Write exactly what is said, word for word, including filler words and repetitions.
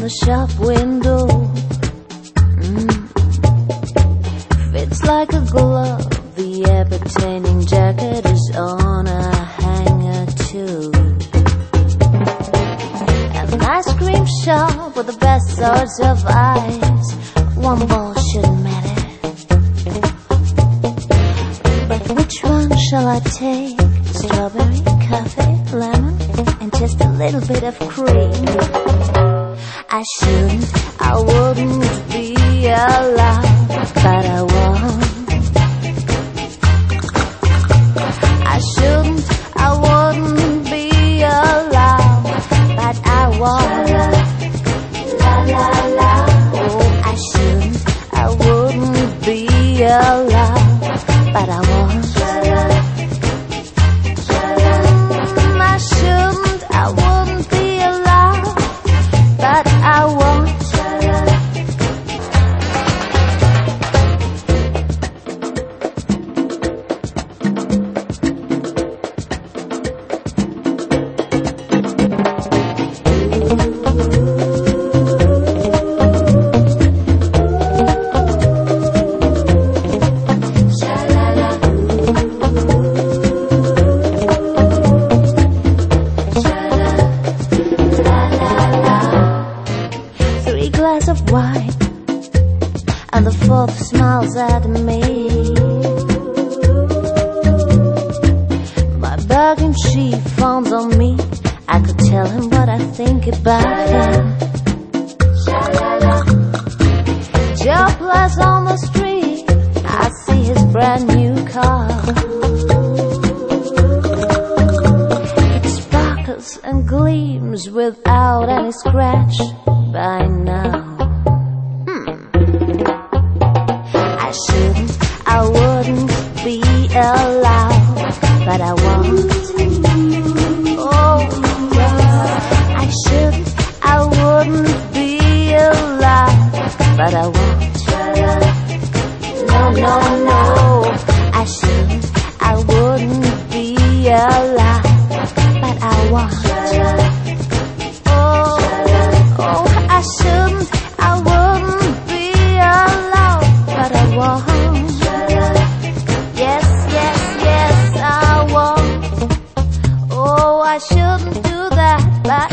the shop window. Mm. Fits like a glove. The appertaining jacket is on a hanger too. An ice cream shop with the best sorts of ice. One ball shouldn't matter, but which one shall I take? Strawberry, coffee, lemon, and just a little bit of cream. I shouldn't, I wouldn't be allowed, but I won't. I shouldn't, I wouldn't be allowed, but I won't. La la la. Oh, I shouldn't, I wouldn't be allowed, but I won't. I shouldn't, I wouldn't be allowed, but I won't. Glass of wine, and the fourth smiles at me. My bargain chief fawns on me. I could tell him what I think about him. Jobless on the street, I see his brand new car. It sparkles and gleams without any scratch by now. Hmm. I shouldn't, I wouldn't be allowed, but I won't. Oh, yes. I shouldn't, I wouldn't be allowed, but I won't. No, no, no. I shouldn't, I wouldn't be allowed, but I won't. Oh, I shouldn't, I wouldn't be allowed, but I won't. Yes, yes, yes, I won't. Oh, I shouldn't do that, but